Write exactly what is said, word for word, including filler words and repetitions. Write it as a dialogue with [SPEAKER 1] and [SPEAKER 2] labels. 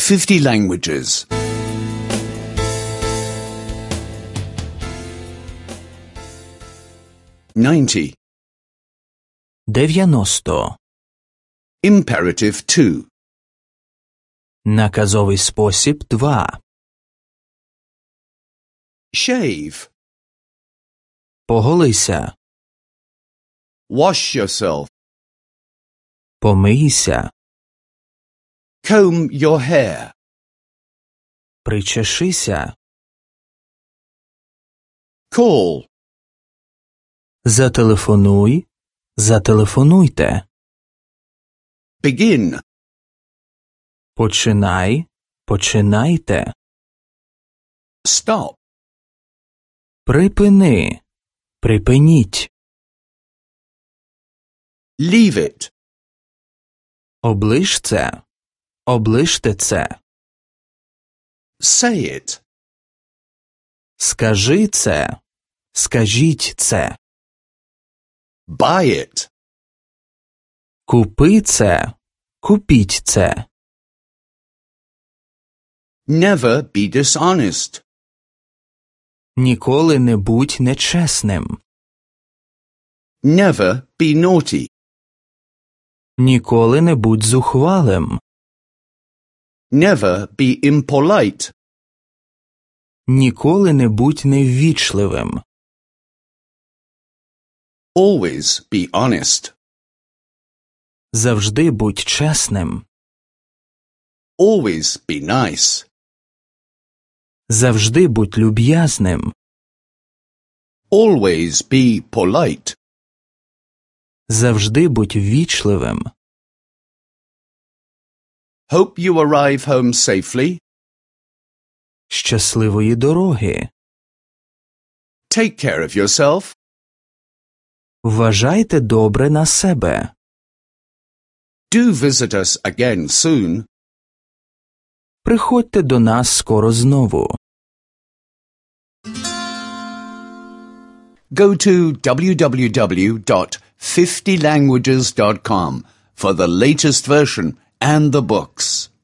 [SPEAKER 1] fifty languages. ninety.
[SPEAKER 2] дев'яносто.
[SPEAKER 1] Imperative two.
[SPEAKER 2] Наказовий спосіб два.
[SPEAKER 1] Shave.
[SPEAKER 2] Поголися.
[SPEAKER 1] Wash yourself.
[SPEAKER 2] Помийся.
[SPEAKER 1] Comb your hair.
[SPEAKER 2] Причешися.
[SPEAKER 1] Call.
[SPEAKER 2] Зателефонуй. Зателефонуйте.
[SPEAKER 1] Begin.
[SPEAKER 2] Починай. Починайте.
[SPEAKER 1] Stop.
[SPEAKER 2] Припини. Припиніть.
[SPEAKER 1] Leave it.
[SPEAKER 2] Оближ це. Оближте це.
[SPEAKER 1] Say it.
[SPEAKER 2] Скажи це. Скажіть це.
[SPEAKER 1] Buy it.
[SPEAKER 2] Купи це. Купіть це.
[SPEAKER 1] Never be dishonest.
[SPEAKER 2] Ніколи не будь нечесним.
[SPEAKER 1] Never be naughty.
[SPEAKER 2] Ніколи не будь зухвалим.
[SPEAKER 1] Never be impolite.
[SPEAKER 2] Ніколи не будь неввічливим.
[SPEAKER 1] Always be honest.
[SPEAKER 2] Завжди будь чесним.
[SPEAKER 1] Always be nice.
[SPEAKER 2] Завжди будь люб'язним.
[SPEAKER 1] Always be polite.
[SPEAKER 2] Завжди будь ввічливим.
[SPEAKER 1] Hope you arrive home safely.
[SPEAKER 2] Щасливої дороги.
[SPEAKER 1] Take care of yourself.
[SPEAKER 2] Вважайте добре на себе.
[SPEAKER 1] Do visit us again soon.
[SPEAKER 2] Приходьте до нас скоро знову.
[SPEAKER 1] Go to w w w dot fifty languages dot com for the latest version and the books.